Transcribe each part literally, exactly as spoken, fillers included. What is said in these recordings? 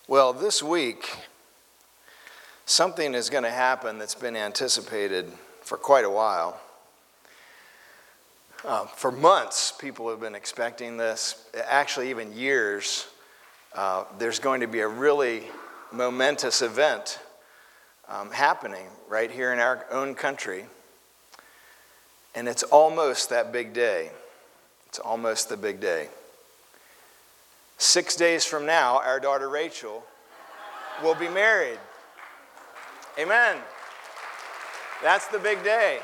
Well, this week, something is going to happen that's been anticipated for quite a while. Uh, for months, people have been expecting this, actually even years. Uh, there's going to be a really momentous event um, happening right here in our own country. And it's almost that big day. It's almost the big day. Six days from now, our daughter Rachel will be married. Amen. That's the big day.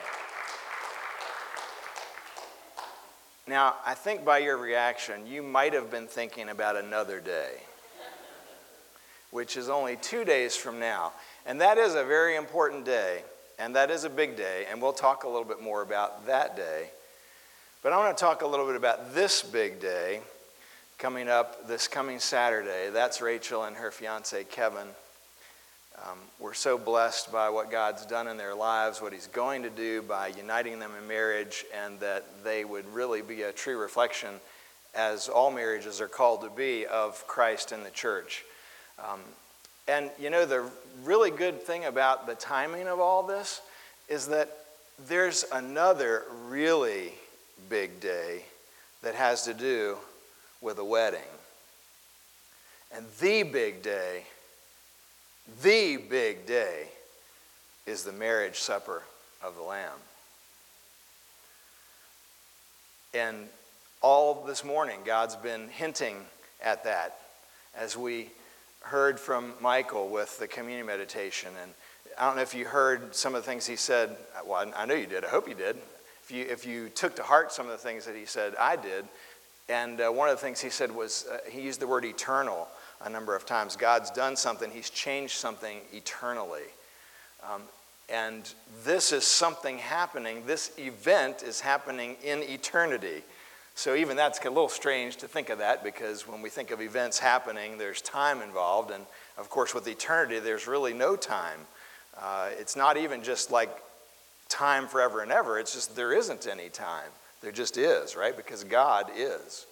Now, I think by your reaction, you might have been thinking about another day, which is only two days from now. And that is a very important day, and that is a big day, and we'll talk a little bit more about that day. But I want to talk a little bit about this big day coming up this coming Saturday. That's Rachel and her fiancé, Kevin. Um, we're so blessed by what God's done in their lives, what he's going to do by uniting them in marriage, and that they would really be a true reflection, as all marriages are called to be, of Christ and the church. Um, and you know, the really good thing about the timing of all this is that there's another really big day that has to do with a wedding. And the big day, the big day is the marriage supper of the Lamb. And all this morning, God's been hinting at that as we heard from Michael with the communion meditation. And I don't know if you heard some of the things he said. Well, I know you did. I hope you did. If you, if you took to heart some of the things that he said, I did. And uh, one of the things he said was, uh, he used the word eternal a number of times. God's done something. He's changed something eternally. Um, and this is something happening. This event is happening in eternity. So even that's a little strange to think of that, because when we think of events happening, there's time involved. And of course, with eternity, there's really no time. Uh, it's not even just like time forever and ever. It's just there isn't any time. There just is, right? Because God is.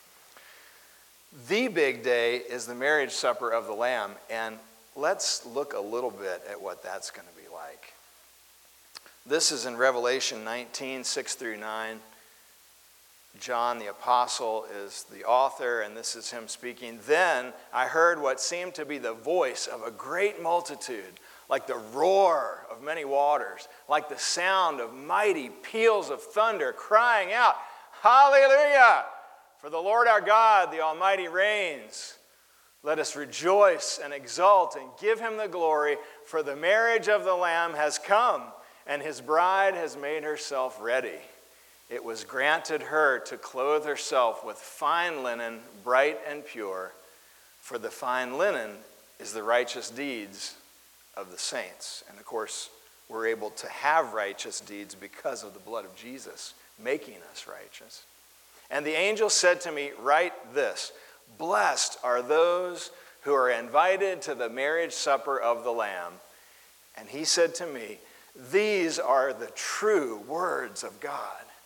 The big day is the marriage supper of the Lamb, and let's look a little bit at what that's going to be like. This is in Revelation nineteen, six through nine. John the Apostle is the author, and this is him speaking. Then I heard what seemed to be the voice of a great multitude, like the roar of many waters, like the sound of mighty peals of thunder, crying out, Hallelujah! For the Lord our God, the Almighty, reigns. Let us rejoice and exult and give him the glory, for the marriage of the Lamb has come, and his bride has made herself ready. It was granted her to clothe herself with fine linen, bright and pure, for the fine linen is the righteous deeds of the saints. And of course, we're able to have righteous deeds because of the blood of Jesus, making us righteous. And the angel said to me, write this, blessed are those who are invited to the marriage supper of the Lamb. And he said to me, these are the true words of God.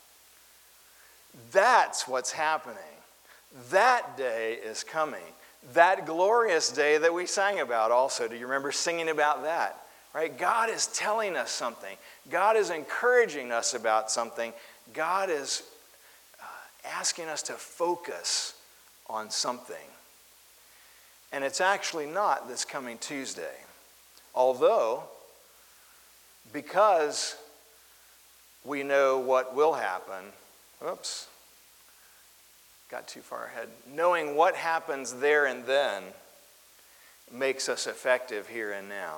That's what's happening. That day is coming. That glorious day that we sang about also. Do you remember singing about that? Right? God is telling us something. God is encouraging us about something. God is uh, asking us to focus on something. And it's actually not this coming Tuesday. Although, because we know what will happen, oops, got too far ahead. Knowing what happens there and then makes us effective here and now.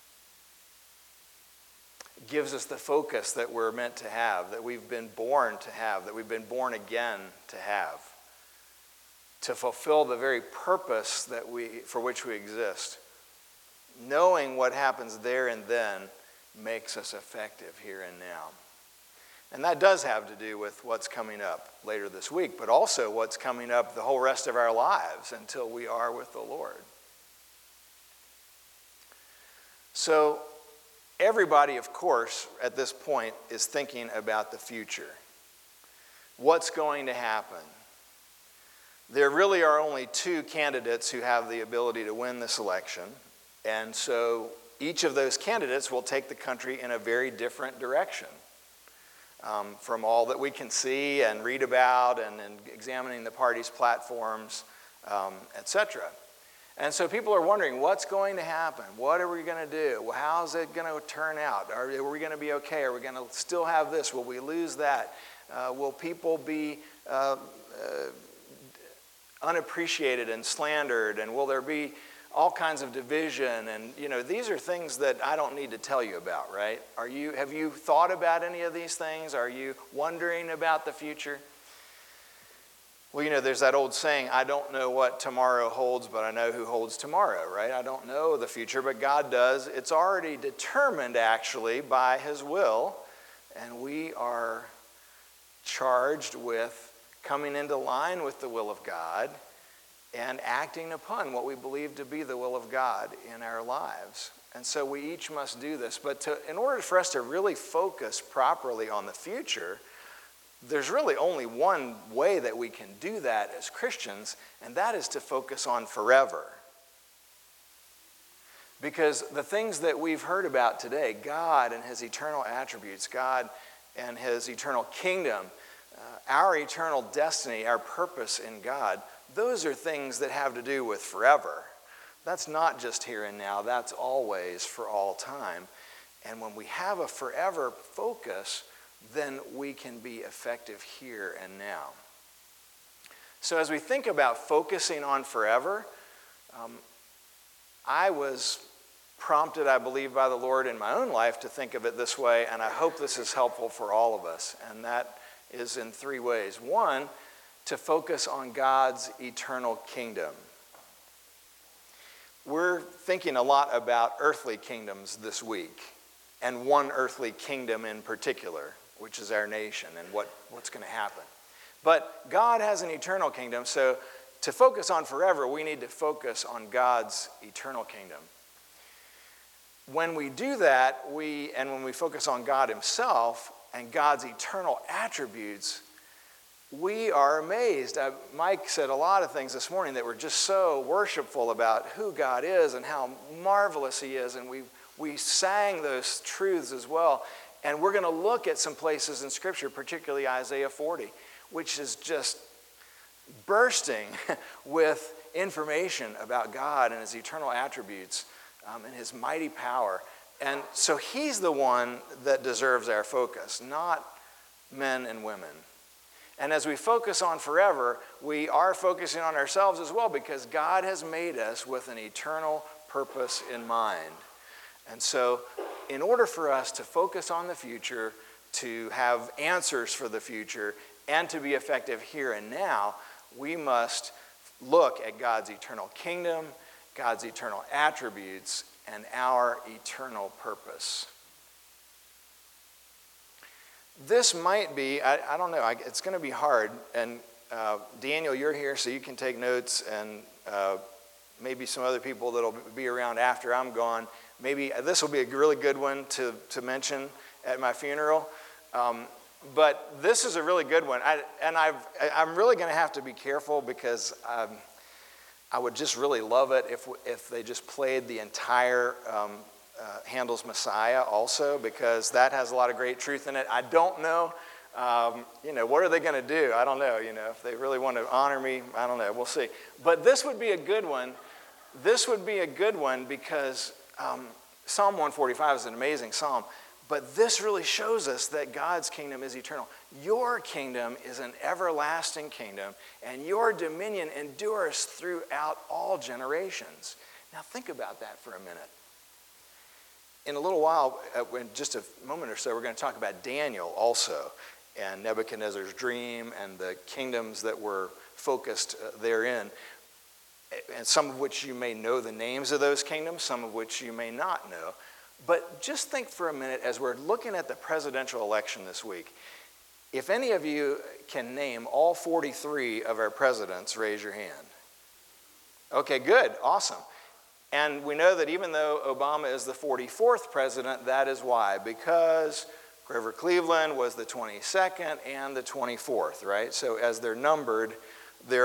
It gives us the focus that we're meant to have, that we've been born to have, that we've been born again to have, to fulfill the very purpose that we for which we exist. Knowing what happens there and then makes us effective here and now. And that does have to do with what's coming up later this week, but also what's coming up the whole rest of our lives until we are with the Lord. So everybody, of course, at this point is thinking about the future. What's going to happen? There really are only two candidates who have the ability to win this election, and so each of those candidates will take the country in a very different direction. Um, from all that we can see and read about and, and examining the party's platforms, um, et cetera. And so people are wondering, what's going to happen? What are we going to do? Well, how's it going to turn out? Are, are we going to be okay? Are we going to still have this? Will we lose that? Uh, will people be uh, uh, unappreciated and slandered? And will there be all kinds of division? And, you know, these are things that I don't need to tell you about, right? Are you, have you thought about any of these things? Are you wondering about the future? Well, you know, there's that old saying, I don't know what tomorrow holds, but I know who holds tomorrow, right? I don't know the future, but God does. It's already determined, actually, by His will, and we are charged with coming into line with the will of God and acting upon what we believe to be the will of God in our lives. And so we each must do this. But to, in order for us to really focus properly on the future, there's really only one way that we can do that as Christians, and that is to focus on forever. Because the things that we've heard about today, God and His eternal attributes, God and His eternal kingdom, uh, our eternal destiny, our purpose in God, those are things that have to do with forever. That's not just here and now, that's always for all time. And when we have a forever focus, then we can be effective here and now. So as we think about focusing on forever, um, I was prompted, I believe, by the Lord in my own life to think of it this way, and I hope this is helpful for all of us, and that is in three ways. One, to focus on God's eternal kingdom. We're thinking a lot about earthly kingdoms this week, and one earthly kingdom in particular, which is our nation and what, what's going to happen. But God has an eternal kingdom, so to focus on forever, we need to focus on God's eternal kingdom. When we do that, we and when we focus on God Himself and God's eternal attributes, we are amazed. Uh, Mike said a lot of things this morning that were just so worshipful about who God is and how marvelous He is, and we we sang those truths as well. And we're going to look at some places in Scripture, particularly Isaiah forty, which is just bursting with information about God and His eternal attributes um, and His mighty power. And so He's the one that deserves our focus, not men and women. And as we focus on forever, we are focusing on ourselves as well, because God has made us with an eternal purpose in mind. And so in order for us to focus on the future, to have answers for the future, and to be effective here and now, we must look at God's eternal kingdom, God's eternal attributes, and our eternal purpose. This might be, I, I don't know, I, it's going to be hard. And uh, Daniel, you're here, so you can take notes, and uh, maybe some other people that'll be around after I'm gone. Maybe this will be a really good one to, to mention at my funeral. Um, but this is a really good one. I, and I've, I'm really going to have to be careful, because um, I would just really love it if, if they just played the entire um, uh, Handel's Messiah also, because that has a lot of great truth in it. I don't know, um, you know, what are they going to do? I don't know, you know, if they really want to honor me, I don't know, we'll see. But this would be a good one. This would be a good one because um, Psalm one forty-five is an amazing psalm, but this really shows us that God's kingdom is eternal. Your kingdom is an everlasting kingdom, and your dominion endures throughout all generations. Now think about that for a minute. In a little while, uh, in just a moment or so, we're going to talk about Daniel also, and Nebuchadnezzar's dream, and the kingdoms that were focused uh, therein, and some of which you may know the names of those kingdoms, some of which you may not know. But just think for a minute, as we're looking at the presidential election this week, if any of you can name all forty-three of our presidents, raise your hand. Okay, good, awesome. And we know that even though Obama is the forty-fourth president, that is why, because Grover Cleveland was the twenty-second and the twenty-fourth, right? So as they're numbered, they're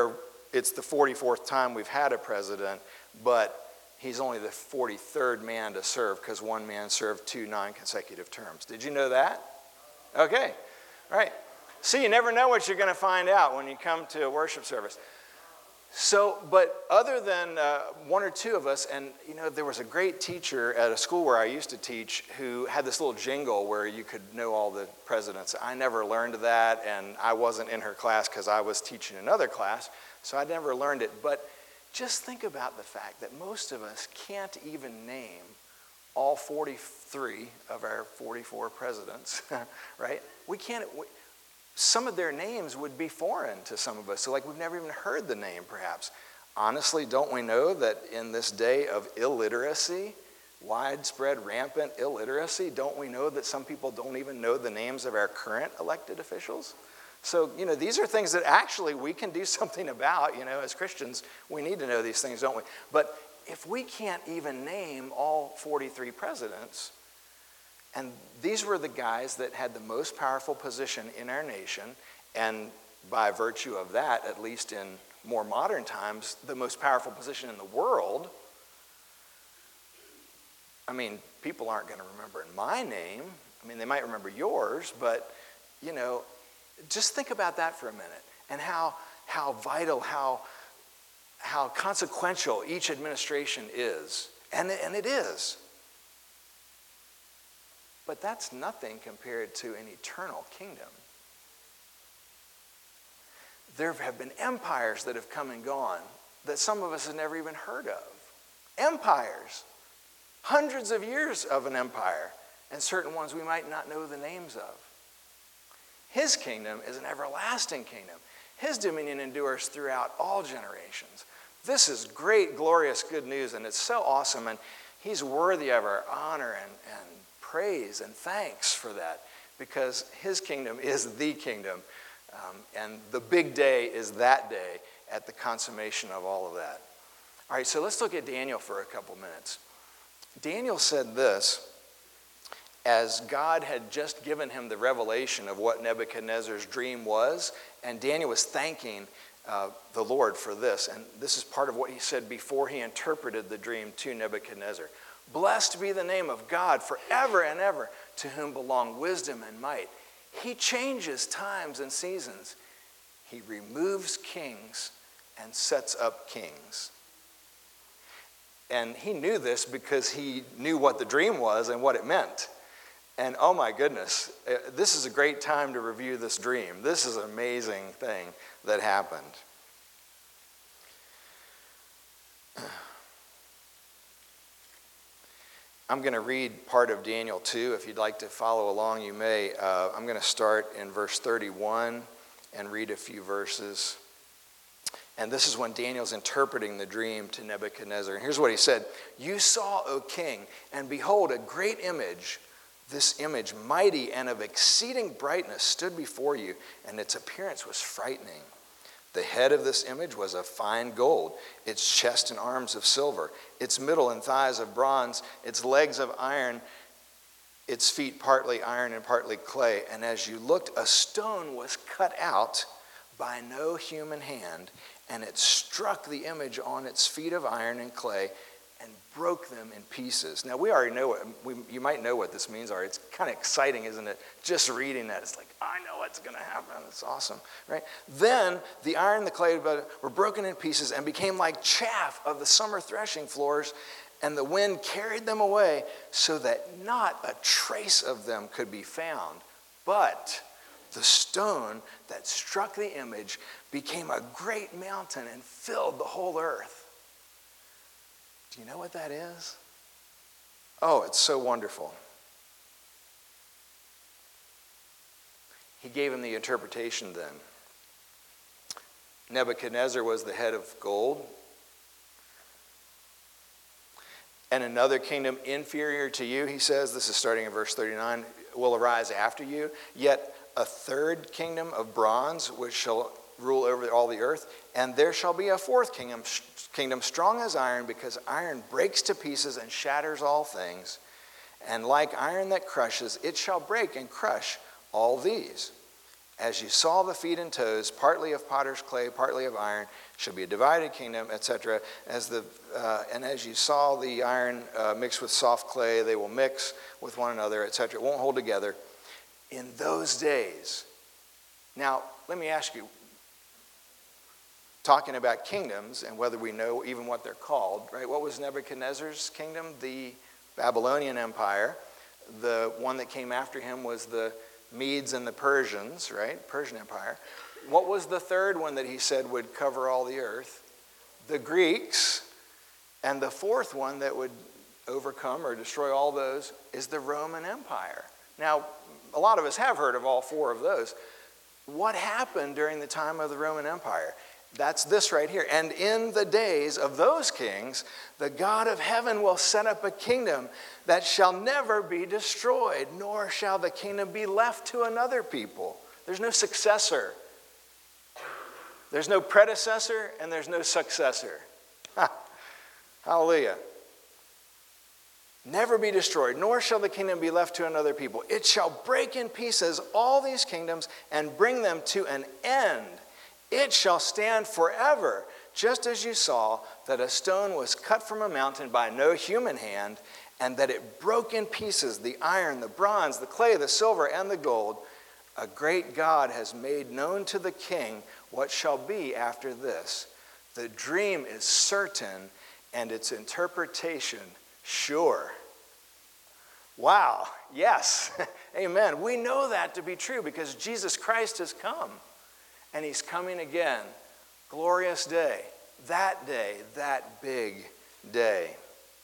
it's the forty-fourth time we've had a president, but he's only the forty-third man to serve because one man served two non-consecutive terms. Did you know that? Okay, all right. See, you never know what you're going to find out when you come to a worship service. So, but other than uh, one or two of us, and you know, there was a great teacher at a school where I used to teach who had this little jingle where you could know all the presidents. I never learned that, and I wasn't in her class because I was teaching another class, so I never learned it. But just think about the fact that most of us can't even name all forty-three of our forty-four presidents, right? We can't. We, Some of their names would be foreign to some of us. So like we've never even heard the name perhaps. Honestly, don't we know that in this day of illiteracy, widespread, rampant illiteracy, don't we know that some people don't even know the names of our current elected officials? So, you know, these are things that actually we can do something about. You know, as Christians, we need to know these things, don't we? But if we can't even name all forty-three presidents, and these were the guys that had the most powerful position in our nation, and by virtue of that, at least in more modern times, the most powerful position in the world. I mean, people aren't going to remember my name. I mean, they might remember yours, but, you know, just think about that for a minute, and how how vital, how, how consequential each administration is. And, and it is. But that's nothing compared to an eternal kingdom. There have been empires that have come and gone that some of us have never even heard of. Empires. Hundreds of years of an empire, and certain ones we might not know the names of. His kingdom is an everlasting kingdom. His dominion endures throughout all generations. This is great, glorious, good news, and it's so awesome, and he's worthy of our honor and, and praise and thanks for that, because his kingdom is the kingdom, um, and the big day is that day at the consummation of all of that. All right, so let's look at Daniel for a couple minutes. Daniel said this as God had just given him the revelation of what Nebuchadnezzar's dream was, and Daniel was thanking uh, the Lord for this, and this is part of what he said before he interpreted the dream to Nebuchadnezzar. Blessed be the name of God forever and ever, to whom belong wisdom and might. He changes times and seasons. He removes kings and sets up kings. And he knew this because he knew what the dream was and what it meant. And oh my goodness, this is a great time to review this dream. This is an amazing thing that happened. I'm going to read part of Daniel two. If you'd like to follow along, you may. Uh, I'm going to start in verse thirty-one and read a few verses. And this is when Daniel's interpreting the dream to Nebuchadnezzar. And here's what he said. You saw, O king, and behold, a great image. This image, mighty and of exceeding brightness, stood before you, and its appearance was frightening. The head of this image was of fine gold, its chest and arms of silver, its middle and thighs of bronze, its legs of iron, its feet partly iron and partly clay. And as you looked, a stone was cut out by no human hand, and it struck the image on its feet of iron and clay and broke them in pieces. Now, we already know what, we, you might know what this means. Are. It's kind of exciting, isn't it? Just reading that, it's like, I know what's going to happen. It's awesome, right? Then the iron and the clay were broken in pieces and became like chaff of the summer threshing floors, and the wind carried them away so that not a trace of them could be found. But the stone that struck the image became a great mountain and filled the whole earth. Do you know what that is? Oh, it's so wonderful. He gave him the interpretation then. Nebuchadnezzar was the head of gold, and another kingdom inferior to you, he says, this is starting in verse thirty-nine, will arise after you, yet a third kingdom of bronze, which shall rule over all the earth, and there shall be a fourth kingdom, kingdom strong as iron, because iron breaks to pieces and shatters all things, and like iron that crushes, it shall break and crush all these. As you saw the feet and toes, partly of potter's clay, partly of iron, shall be a divided kingdom, et cetera. As the uh, and as you saw the iron uh, mixed with soft clay, they will mix with one another, et cetera. It won't hold together. In those days. Now, let me ask you, talking about kingdoms and whether we know even what they're called, right? What was Nebuchadnezzar's kingdom? The Babylonian Empire. The one that came after him was the Medes and the Persians, right? Persian Empire. What was the third one that he said would cover all the earth? The Greeks. And the fourth one that would overcome or destroy all those is the Roman Empire. Now, a lot of us have heard of all four of those. What happened during the time of the Roman Empire? That's this right here. And in the days of those kings, the God of heaven will set up a kingdom that shall never be destroyed, nor shall the kingdom be left to another people. There's no successor. There's no predecessor, and there's no successor. Ha. Hallelujah. Never be destroyed, nor shall the kingdom be left to another people. It shall break in pieces all these kingdoms and bring them to an end. It shall stand forever, just as you saw that a stone was cut from a mountain by no human hand, and that it broke in pieces the iron, the bronze, the clay, the silver, and the gold. A great God has made known to the king what shall be after this. The dream is certain, and its interpretation sure. Wow, yes, amen. We know that to be true because Jesus Christ has come. And he's coming again. Glorious day. That day, that big day.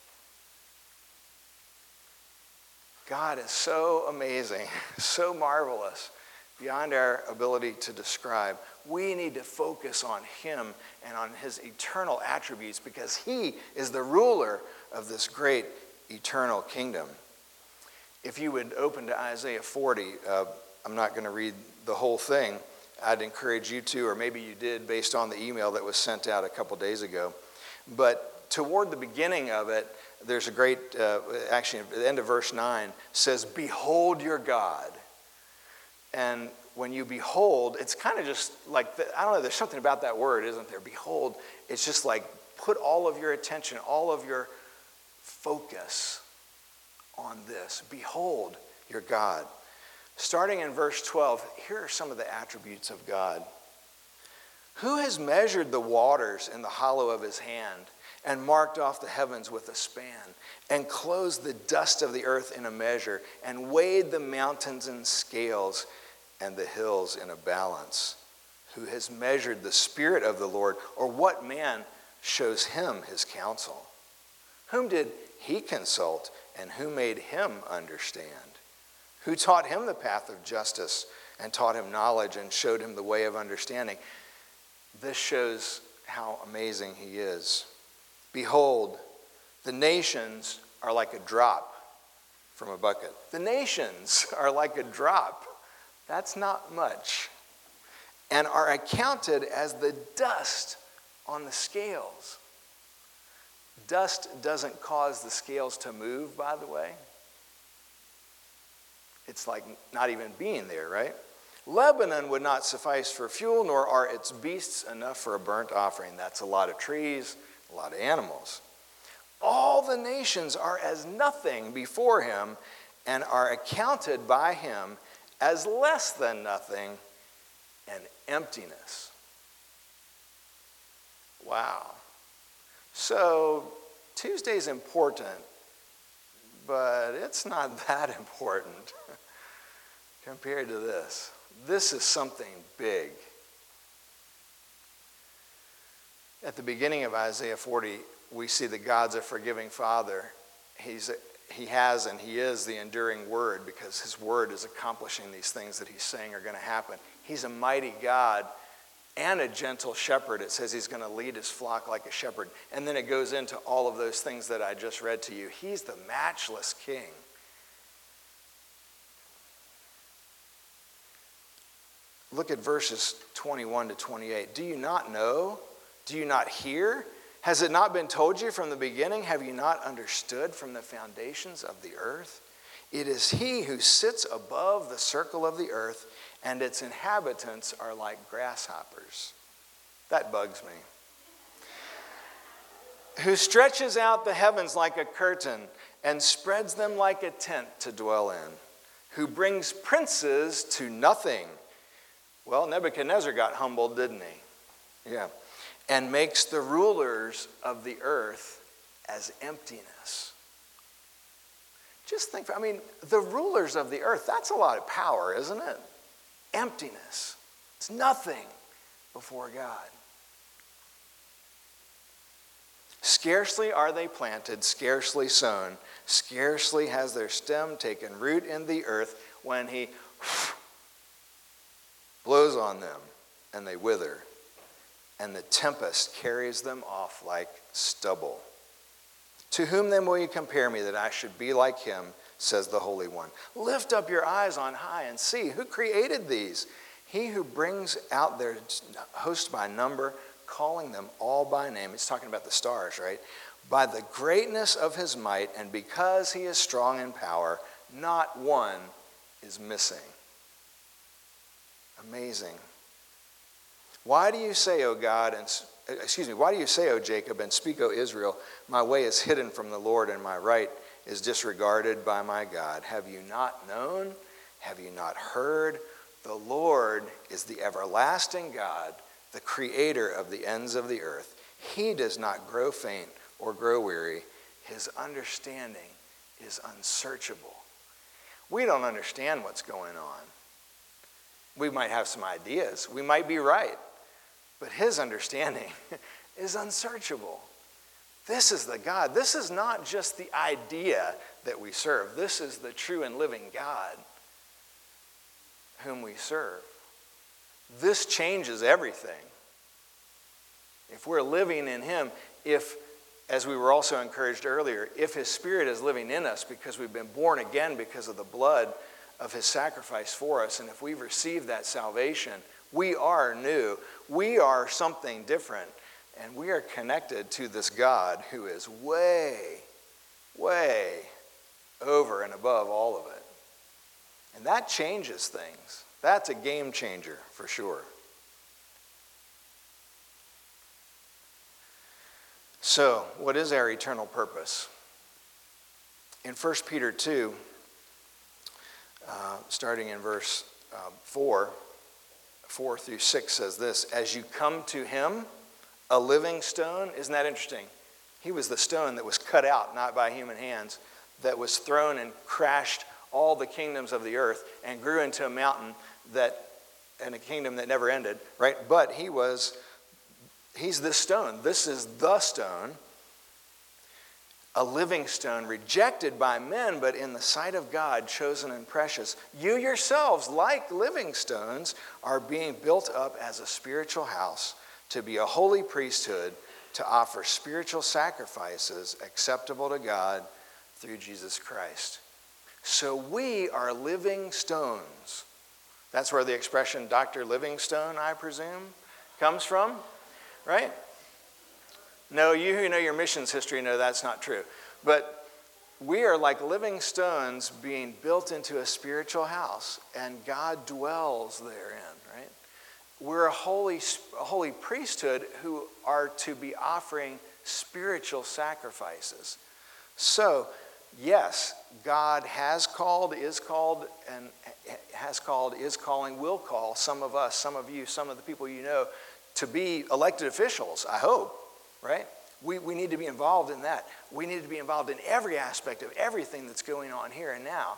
God is so amazing, so marvelous, beyond our ability to describe. We need to focus on him and on his eternal attributes because he is the ruler of this great eternal kingdom. If you would open to Isaiah forty, uh, I'm not going to read the whole thing. I'd encourage you to, or maybe you did based on the email that was sent out a couple days ago. But toward the beginning of it, there's a great, uh, actually at the end of verse nine, says, behold your God. And when you behold, it's kind of just like, the, I don't know, there's something about that word, isn't there? Behold, it's just like put all of your attention, all of your focus on this. Behold your God. Starting in verse twelve, here are some of the attributes of God. Who has measured the waters in the hollow of his hand and marked off the heavens with a span and closed the dust of the earth in a measure and weighed the mountains in scales and the hills in a balance? Who has measured the Spirit of the Lord, or what man shows him his counsel? Whom did he consult, and who made him understand? Who taught him the path of justice and taught him knowledge and showed him the way of understanding? This shows how amazing he is. Behold, the nations are like a drop from a bucket. The nations are like a drop. That's not much. And are accounted as the dust on the scales. Dust doesn't cause the scales to move, by the way. It's like not even being there, right? Lebanon would not suffice for fuel, nor are its beasts enough for a burnt offering. That's a lot of trees, a lot of animals. All the nations are as nothing before him and are accounted by him as less than nothing and emptiness. Wow. So Tuesday's important, but it's not that important compared to this. This is something big. At the beginning of Isaiah forty, we see that God's a forgiving Father. He's a, he has and he is the enduring Word because his Word is accomplishing these things that he's saying are going to happen. He's a mighty God and a gentle shepherd. It says he's going to lead his flock like a shepherd. And then it goes into all of those things that I just read to you. He's the matchless King. Look at verses twenty-one to twenty-eight. Do you not know? Do you not hear? Has it not been told you from the beginning? Have you not understood from the foundations of the earth? It is he who sits above the circle of the earth and its inhabitants are like grasshoppers. That bugs me. Who stretches out the heavens like a curtain and spreads them like a tent to dwell in. Who brings princes to nothing. Well, Nebuchadnezzar got humbled, didn't he? Yeah. And makes the rulers of the earth as emptiness. Just think, I mean, the rulers of the earth, that's a lot of power, isn't it? Emptiness. It's nothing before God. Scarcely are they planted, scarcely sown, scarcely has their stem taken root in the earth when he blows on them and they wither, and the tempest carries them off like stubble. To whom then will you compare me that I should be like him, says the Holy One. Lift up your eyes on high and see who created these. He who brings out their host by number, calling them all by name. He's talking about the stars, right? By the greatness of his might, and because he is strong in power, not one is missing. Amazing. Why do you say, O God, and excuse me, why do you say, O Jacob, and speak, O Israel, my way is hidden from the Lord, and my right is disregarded by my God? Have you not known? Have you not heard? The Lord is the everlasting God, the creator of the ends of the earth. He does not grow faint or grow weary. His understanding is unsearchable. We don't understand what's going on. We might have some ideas. We might be right. But his understanding is unsearchable. This is the God. This is not just the idea that we serve. This is the true and living God whom we serve. This changes everything. If we're living in him, if, as we were also encouraged earlier, if his Spirit is living in us because we've been born again because of the blood of his sacrifice for us, and if we've received that salvation, we are new. We are something different. And we are connected to this God who is way, way over and above all of it. And that changes things. That's a game changer for sure. So, what is our eternal purpose? In First Peter two, uh, starting in verse uh, four, four through six says this, as you come to him, a living stone. Isn't that interesting? He was the stone that was cut out, not by human hands, that was thrown and crashed all the kingdoms of the earth and grew into a mountain that, and a kingdom that never ended, right? But he was, he's this stone. This is the stone, a living stone, rejected by men, but in the sight of God, chosen and precious. You yourselves, like living stones, are being built up as a spiritual house, to be a holy priesthood, to offer spiritual sacrifices acceptable to God through Jesus Christ. So we are living stones. That's where the expression Doctor Livingstone, I presume, comes from, right? No, you who know your missions history know that's not true. But we are like living stones being built into a spiritual house, and God dwells therein, right? We're a holy, a holy priesthood who are to be offering spiritual sacrifices. So, yes, God has called, is called, and has called, is calling, will call some of us, some of you, some of the people you know to be elected officials, I hope, right? We, we need to be involved in that. We need to be involved in every aspect of everything that's going on here and now.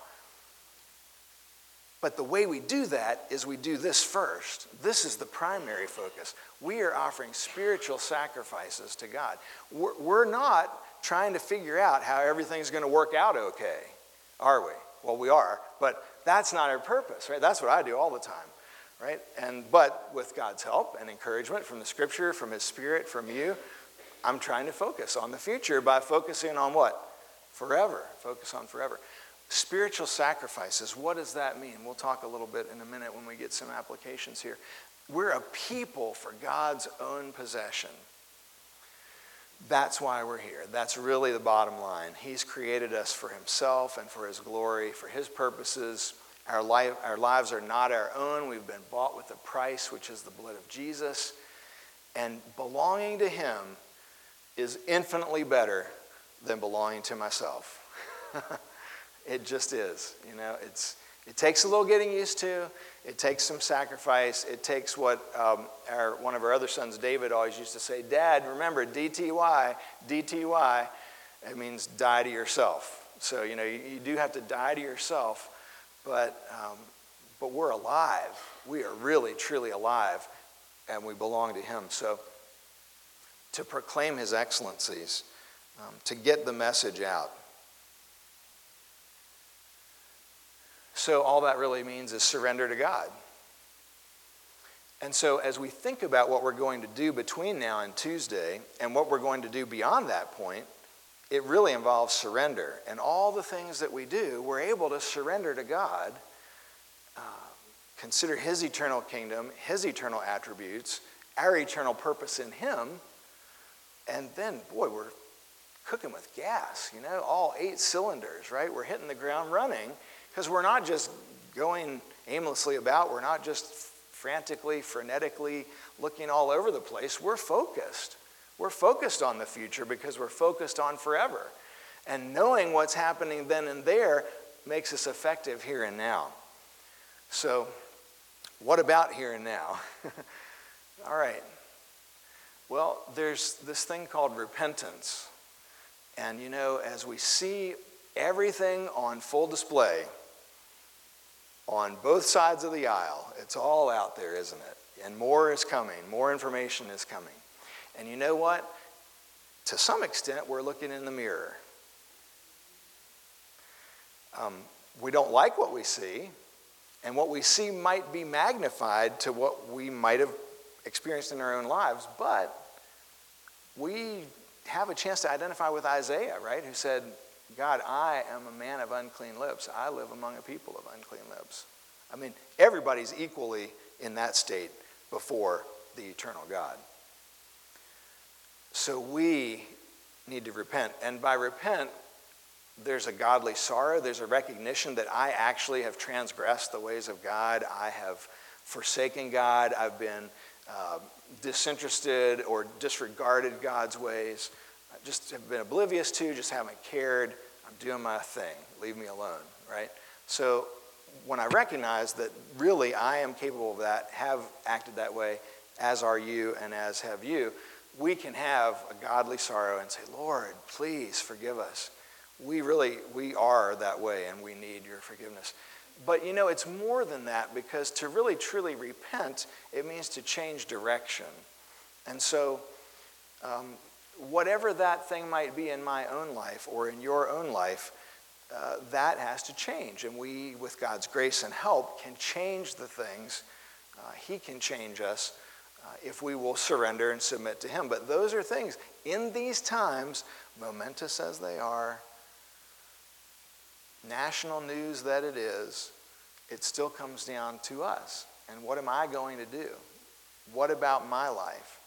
But the way we do that is we do this first. This is the primary focus. We are offering spiritual sacrifices to God. We're, we're not trying to figure out how everything's going to work out okay, are we? Well, we are, but that's not our purpose, right? That's what I do all the time, right? And but with God's help and encouragement from the Scripture, from his Spirit, from you, I'm trying to focus on the future by focusing on what? Forever. Focus on forever. Spiritual sacrifices, what does that mean? We'll talk a little bit in a minute when we get some applications here. We're a people for God's own possession. That's why we're here. That's really the bottom line. He's created us for himself and for his glory, for his purposes. Our, life, our lives are not our own. We've been bought with a price, which is the blood of Jesus. And belonging to him is infinitely better than belonging to myself. It just is. You know, it's it takes a little getting used to. It takes some sacrifice. It takes what um, our one of our other sons, David, always used to say, Dad, remember, D T Y, D T Y, it means die to yourself. So, you know, you, you do have to die to yourself. But um, but we're alive. We are really, truly alive, and we belong to him. So to proclaim his excellencies, um, to get the message out. So all that really means is surrender to God. And so as we think about what we're going to do between now and Tuesday, and what we're going to do beyond that point, it really involves surrender. And all the things that we do, we're able to surrender to God, uh, consider his eternal kingdom, his eternal attributes, our eternal purpose in him, and then, boy, we're cooking with gas, you know, all eight cylinders, right? We're hitting the ground running, because we're not just going aimlessly about. We're not just frantically, frenetically looking all over the place. We're focused. We're focused on the future because we're focused on forever. And knowing what's happening then and there makes us effective here and now. So, what about here and now? All right. Well, there's this thing called repentance. And you know, as we see everything on full display on both sides of the aisle, it's all out there, isn't it? And more is coming. More information is coming. And you know what? To some extent, we're looking in the mirror. Um, we don't like what we see, and what we see might be magnified to what we might have experienced in our own lives, but we have a chance to identify with Isaiah, right? Who said, God, I am a man of unclean lips. I live among a people of unclean lips. I mean, everybody's equally in that state before the eternal God. So we need to repent. And by repent, there's a godly sorrow. There's a recognition that I actually have transgressed the ways of God. I have forsaken God. I've been uh, disinterested or disregarded God's ways. I just have been oblivious to, just haven't cared. I'm doing my thing. Leave me alone, right? So when I recognize that really I am capable of that, have acted that way, as are you and as have you, we can have a godly sorrow and say, Lord, please forgive us. We really, we are that way and we need your forgiveness. But you know, it's more than that, because to really truly repent, it means to change direction. And so um, whatever that thing might be in my own life or in your own life, uh, that has to change. And we, with God's grace and help, can change the things. Uh, he can change us uh, if we will surrender and submit to him. But those are things, in these times, momentous as they are, national news that it is, it still comes down to us. And what am I going to do? What about my life?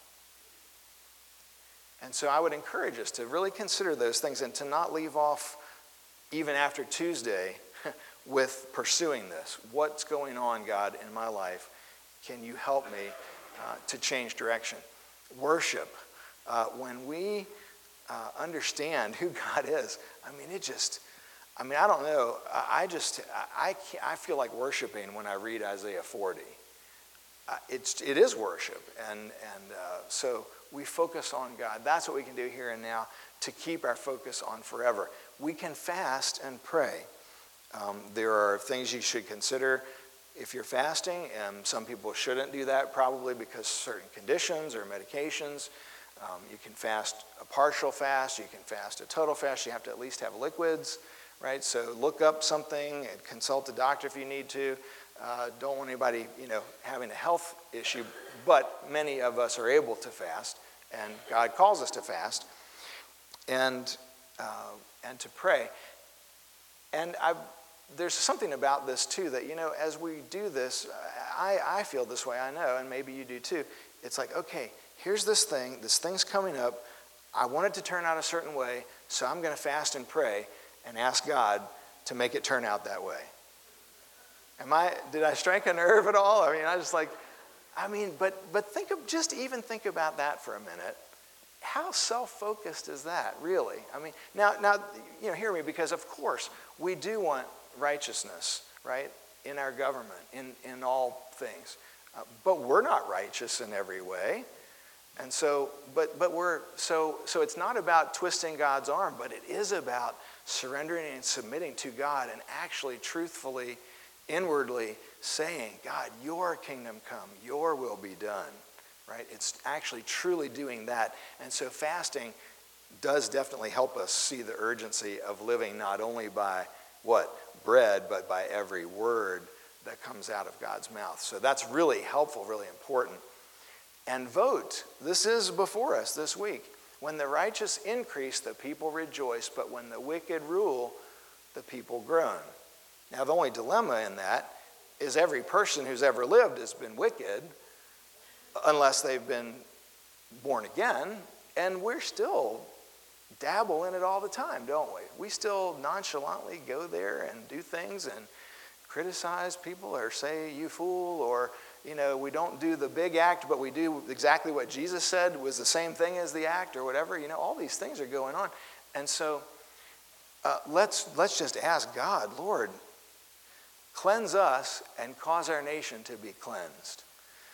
And so I would encourage us to really consider those things and to not leave off even after Tuesday with pursuing this. What's going on, God, in my life? Can you help me uh, to change direction? Worship. Uh, when we uh, understand who God is, I mean, it just... I mean, I don't know. I just, I, I feel like worshiping when I read Isaiah forty. Uh, it's, it is worship. And, and uh, so we focus on God. That's what we can do here and now to keep our focus on forever. We can fast and pray. Um, there are things you should consider if you're fasting. And some people shouldn't do that probably because certain conditions or medications. Um, you can fast a partial fast. You can fast a total fast. You have to at least have liquids. Right, so look up something and consult a doctor if you need to. Uh, don't want anybody, you know, having a health issue, but many of us are able to fast, and God calls us to fast, and uh, and to pray. And I've, there's something about this too that, you know, as we do this, I, I feel this way, I know, and maybe you do too. It's like, okay, here's this thing, this thing's coming up. I want it to turn out a certain way, so I'm going to fast and pray and ask God to make it turn out that way. Am I, did I strike a nerve at all? I mean, I just like, I mean, but but think of, just even think about that for a minute. How self-focused is that, really? I mean, now, now, you know, hear me, because of course we do want righteousness, right, in our government, in, in all things. Uh, but we're not righteous in every way. And so, but but we're, so so it's not about twisting God's arm, but it is about surrendering and submitting to God and actually truthfully, inwardly saying, God, your kingdom come, your will be done, right? It's actually truly doing that. And so fasting does definitely help us see the urgency of living not only by what? Bread, but by every word that comes out of God's mouth. So that's really helpful, really important. And vote. This is before us this week. When the righteous increase, the people rejoice, but when the wicked rule, the people groan. Now, the only dilemma in that is every person who's ever lived has been wicked, unless they've been born again, and we're still dabble in it all the time, don't we? We still nonchalantly go there and do things and criticize people or say, you fool, or, you know, we don't do the big act, but we do exactly what Jesus said was the same thing as the act or whatever. You know, all these things are going on. And so uh, let's let's just ask God, Lord, cleanse us and cause our nation to be cleansed.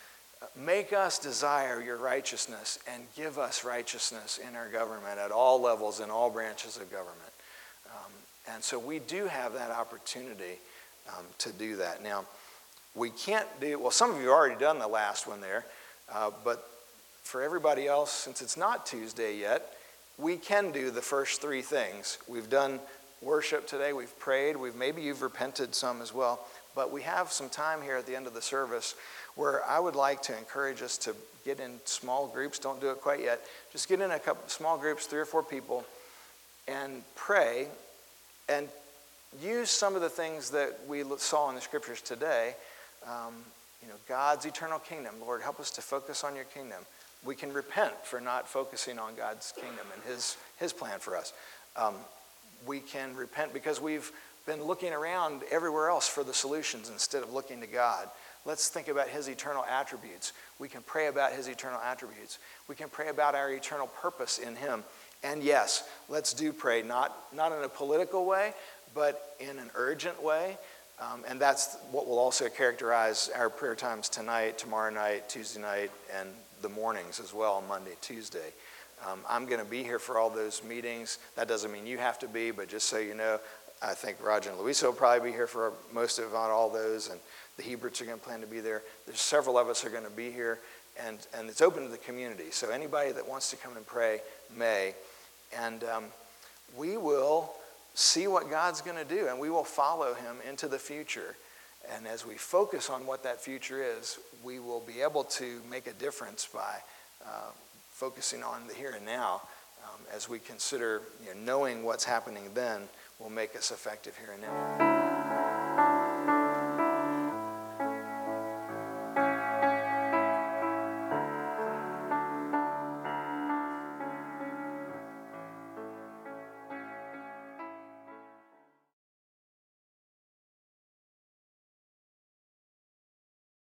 Make us desire your righteousness and give us righteousness in our government at all levels, in all branches of government. Um, and so we do have that opportunity um, to do that. Now, we can't do, well, some of you have already done the last one there, uh, but for everybody else, since it's not Tuesday yet, we can do the first three things. We've done worship today, we've prayed, we've maybe you've repented some as well, but we have some time here at the end of the service where I would like to encourage us to get in small groups. Don't do it quite yet. Just get in a couple small groups, three or four people, and pray and use some of the things that we saw in the scriptures today. Um, you know, God's eternal kingdom. Lord, help us to focus on your kingdom. We can repent for not focusing on God's kingdom and his, his plan for us. Um, we can repent because we've been looking around everywhere else for the solutions instead of looking to God. Let's think about his eternal attributes. We can pray about his eternal attributes. We can pray about our eternal purpose in him. And yes, let's do pray, not, not in a political way, but in an urgent way. Um, and that's what will also characterize our prayer times tonight, tomorrow night, Tuesday night, and the mornings as well, Monday, Tuesday. Um, I'm going to be here for all those meetings. That doesn't mean you have to be, but just so you know, I think Roger and Luisa will probably be here for most of on all those, and the Heberts are going to plan to be there. There's several of us are going to be here, and, and it's open to the community. So anybody that wants to come and pray may. And um, we will see what God's going to do, and we will follow him into the future. And as we focus on what that future is, we will be able to make a difference by uh, focusing on the here and now. Um, as we consider, you know, knowing what's happening then will make us effective here and now.